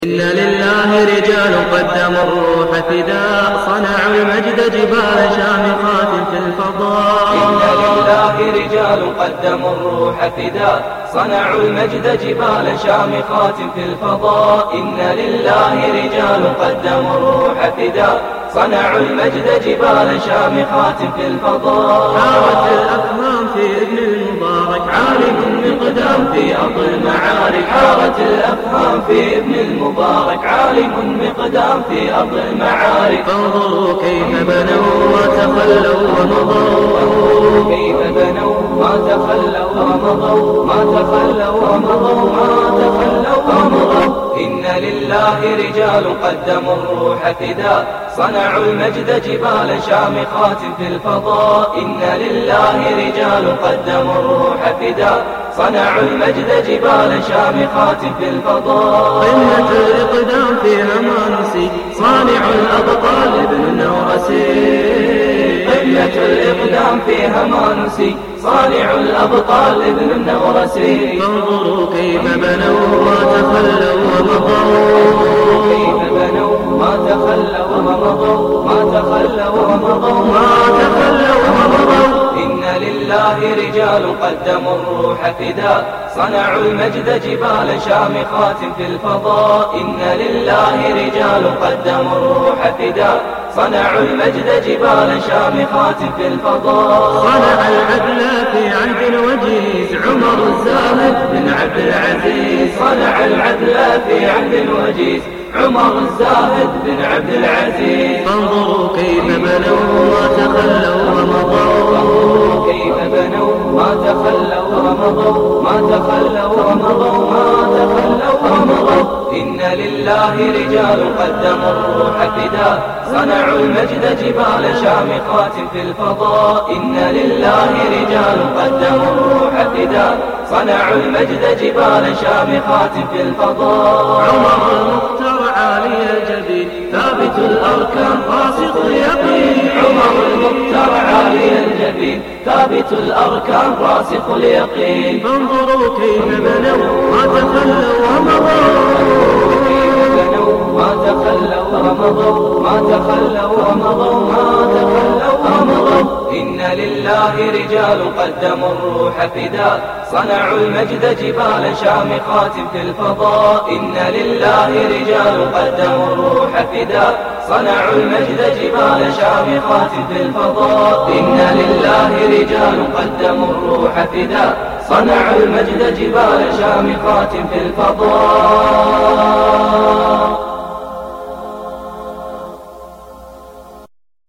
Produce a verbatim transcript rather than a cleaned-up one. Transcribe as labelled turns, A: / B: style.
A: إن لله رجال قدموا الروح فداء، صنعوا المجد جبال شامخات في الفضاء.
B: إن لله رجال قدموا الروح فداء، صنعوا المجد جبال شامخات في الفضاء. إن لله رجال قدموا الروح فداء، صنعوا المجد جبال شامخات في الفضاء.
A: حارت الأفهام في ابن المبارك عالم مقدام في أرض المعارك.
B: حارت الأفهام في ابن المبارك عالم مقدام في أرض المعارك.
A: فانظروا كيف بنوا وتخلوا ومضوا،
B: كيف بنوا ما تخلوا ومضوا، ما تخلوا ومضوا، ما تخلوا ومضوا. إن لله رجال قدموا الروح فداء، صنعوا المجد جبال شامخات في الفضاء. إن لله رجال قدموا الروح فداء، صنعوا المجد جبال شامخات في الفضاء.
A: قمة الإقدام فيها ما نسي صانع الأبطال ابن النورسي.
B: قمة الإقدام فيها ما نسي صانع الأبطال ابن النورسي.
A: فانظروا كيف بنوا وتخلوا ومضوا،
B: كيف بنوا ما تخلوا ومضوا، ما تخلوا ومضوا، ما تخلوا ومضوا. إن لله رجال قدموا الروح فداء، صنعوا المجد جبال شامخات في الفضاء. إن لله رجال قدموا الروح فداء، صنعوا المجد جبال شامخات في الفضاء.
A: صنع العدل في عهد الوجيز عمر الزاهد بن عبد العزيز.
B: صنع العدل في عهد الوجيز عمر الزاهد بن عبد العزيز.
A: فانظروا كيف بنوا وتخلوا ومضوا،
B: كيف بنوا ما تخلوا ومضوا، ما تخلوا ومضوا، ما تخلوا ومضوا. إن لله رجال قدموا الروح فداء، صنعوا المجد جبال شامخات في الفضاء. إن لله رجال قدموا الروح فداء، صنعوا المجد جبال شامخات في الفضاء.
A: عمر المختار عالي الجبين ثابت الأركان راسخ اليقين.
B: عمر المختار عالي الجبين ثابت الأركان راسخ اليقين.
A: فانظروا كيف بنوا ما تخلوا ومضوا،
B: كيف بنوا ما تخلوا ومضوا، ما تخلوا ومضوا، ما تخلوا ومضوا. إن لله رجال قدموا الروح فداء، صنعوا المجد جبال شامخات في الفضاء. إن لله رجال قدموا الروح فداء، صنعوا المجد جبال شامخات في الفضاء. إن لله رجال قدموا الروح فداء، صنعوا المجد جبال شامخات في الفضاء.